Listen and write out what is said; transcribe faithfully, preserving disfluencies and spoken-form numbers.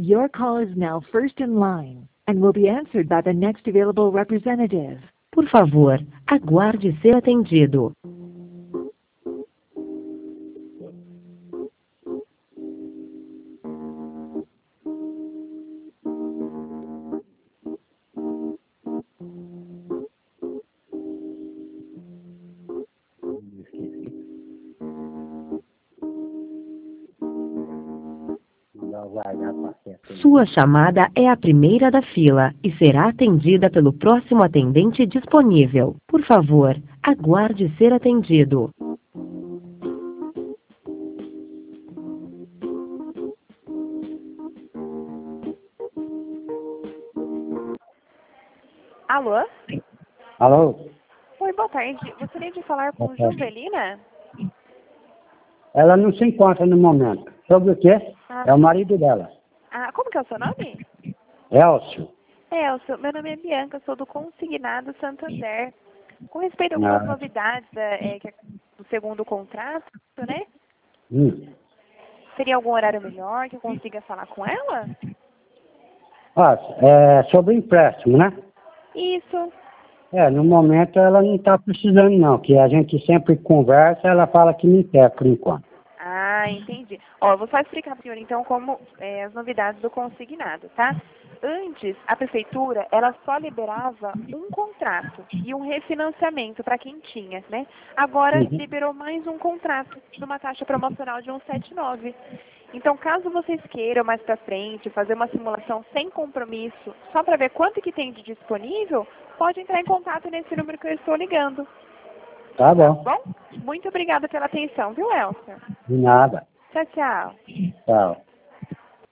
Your call is now first in line and will be answered by the next available representative. Por favor, aguarde ser atendido. Sua chamada é a primeira da fila e será atendida pelo próximo atendente disponível. Por favor, aguarde ser atendido. Alô? Alô? Oi, boa tarde. Gostaria de falar com Boa tarde. Jovelina? Ela não se encontra no momento. Sobre o quê? Ah. É o marido dela. Ah, como que é o seu nome? Elcio. Elcio, meu nome é Bianca, sou do Consignado Santander. Com respeito a algumas Ah. novidades é, que é do segundo contrato, né? Hum. Seria algum horário melhor que eu consiga falar com ela? Ah, é sobre empréstimo, né? Isso. É, no momento ela não está precisando não, que a gente sempre conversa, ela fala que não quer por enquanto. Ah, entendi. Ó, eu vou só explicar para o senhor, então, como é, as novidades do consignado, tá? Antes, a prefeitura, ela só liberava um contrato e um refinanciamento para quem tinha, né? Agora, Uhum. liberou mais um contrato de uma taxa promocional de cento e setenta e nove. Então, caso vocês queiram mais para frente fazer uma simulação sem compromisso, só para ver quanto que tem de disponível, pode entrar em contato nesse número que eu estou ligando. Tá bom. Bom? Muito obrigada pela atenção, viu, Elsa? De nada. Tchau, tchau. Tchau.